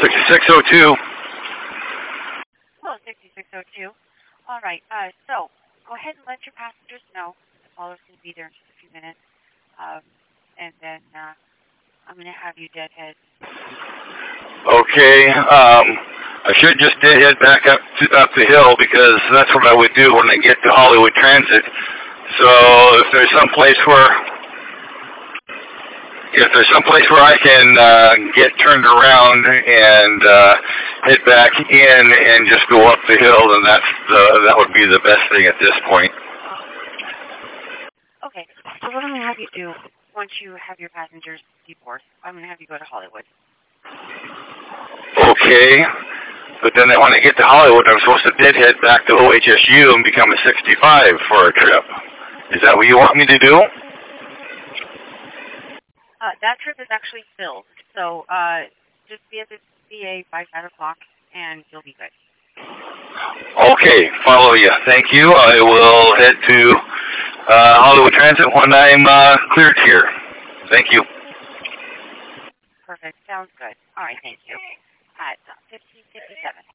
6602. Hello, 6602. All right, so go ahead and let your passengers know the caller's going to be there in just a few minutes. And then I'm going to have you deadhead. Okay, I should just deadhead back up the hill because that's what I would do when I get to Hollywood Transit. So if there's some place where I can get turned around and head back in and just go up the hill, then that would be the best thing at this point. Okay, so what I'm going to have you do once you have your passengers deboard, I'm going to have you go to Hollywood. Okay, but then when I get to Hollywood, I'm supposed to deadhead back to OHSU and become a 65 for a trip. Is that what you want me to do? That trip is actually filled, so just be at the CA by 5 o'clock and you'll be good. Okay, follow you. Thank you. I will head to Hollywood Transit when I'm cleared here. Thank you. Perfect. Sounds good. All right, thank you. At 1557.